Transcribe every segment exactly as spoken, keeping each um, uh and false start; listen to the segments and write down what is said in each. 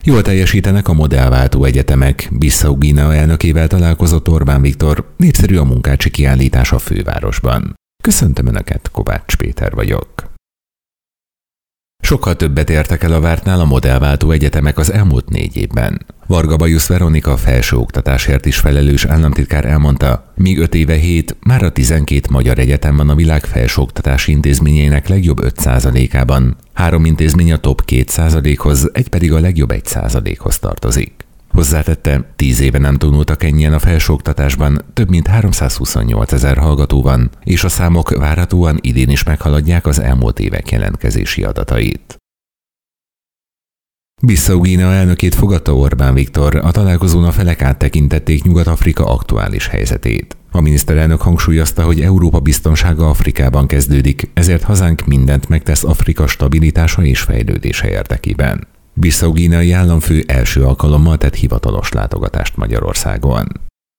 Jól teljesítenek a modellváltó egyetemek. Bissau-Guinea elnökével találkozott Orbán Viktor, népszerű a munkácsi kiállítás a fővárosban. Köszöntöm Önöket, Kovács Péter vagyok. Sokkal többet értek el a vártnál a modellváltó egyetemek az elmúlt négy évben. Varga Bajusz Veronika felsőoktatásért is felelős államtitkár elmondta, míg öt éve hét, már a tizenkét magyar egyetem van a világ felsőoktatási intézményeinek legjobb öt százalékában. Három intézmény a top két százalékhoz, egy pedig a legjobb egy százalékhoz tartozik. Hozzátette, tíz éve nem tanultak ennyien a felsőoktatásban, több mint háromszázhuszonnyolc ezer hallgató van, és a számok várhatóan idén is meghaladják az elmúlt évek jelentkezési adatait. Bissau-Guinea elnökét fogadta Orbán Viktor, a találkozón a felek áttekintették Nyugat-Afrika aktuális helyzetét. A miniszterelnök hangsúlyozta, hogy Európa biztonsága Afrikában kezdődik, ezért hazánk mindent megtesz Afrika stabilitása és fejlődése érdekében. Bissau-Guineai államfő első alkalommal tett hivatalos látogatást Magyarországon.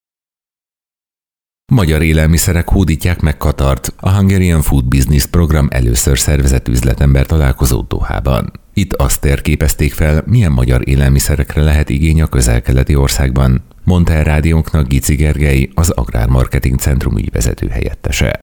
Magyar élelmiszerek hódítják meg Katart, a Hungarian Food Business program először szervezett üzletember találkozót Dohában. Itt azt térképezték fel, milyen magyar élelmiszerekre lehet igény a közel-keleti országban, mondta el rádiónknak Gici Gergely, az Agrármarketing Centrum ügyvezető helyettese.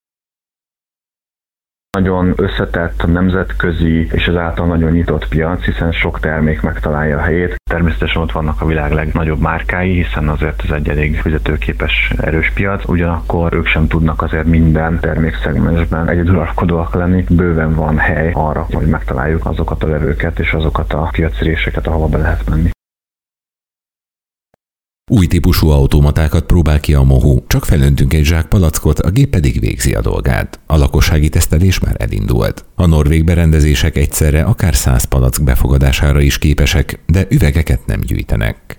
Nagyon összetett, nemzetközi és ezáltal nagyon nyitott piac, hiszen sok termék megtalálja a helyét. Természetesen ott vannak a világ legnagyobb márkái, hiszen azért ez egy elég fizetőképes, erős piac. Ugyanakkor ők sem tudnak azért minden termékszegmensben egyedülalkodóak lenni. Bőven van hely arra, hogy megtaláljuk azokat a vevőket és azokat a piaci réseket, ahova be lehet menni. Új típusú automatákat próbál ki a Mohu, csak felöntünk egy zsák palackot, a gép pedig végzi a dolgát. A lakossági tesztelés már elindult. A norvég berendezések egyszerre akár száz palack befogadására is képesek, de üvegeket nem gyűjtenek.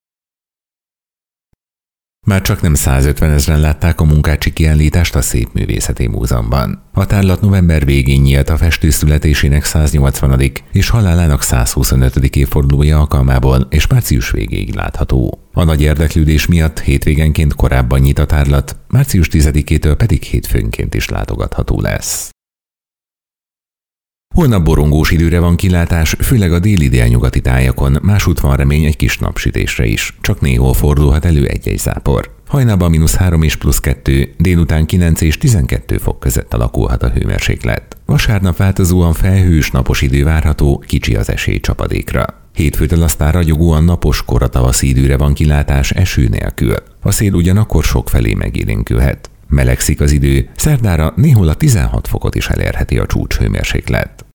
Már csak nem százötven ezren látták a munkácsi kiállítást a Szépművészeti Múzeumban. A tárlat november végén nyílt a festő születésének száznyolcvanadik és halálának százhuszonötödik évfordulója alkalmából, és március végéig látható. A nagy érdeklődés miatt hétvégenként korábban nyit a tárlat, március tizedikétől pedig hétfőnként is látogatható lesz. Holnap borongós időre van kilátás, főleg a déli-délnyugati tájakon, másút van remény egy kis napsütésre is, csak néhol fordulhat elő egy-egy zápor. Hajnalban mínusz három és plusz kettő, délután kilenc és tizenkettő fok között alakulhat a hőmérséklet. Vasárnap változóan felhős, napos idő várható, kicsi az esély csapadékra. Hétfőtől aztán ragyogóan napos, koratavaszi időre van kilátás eső nélkül. A szél ugyanakkor sokfelé megélénkülhet. Melegszik az idő, szerdára néhol a tizenhat fokot is elérheti a csúcshőmérséklet.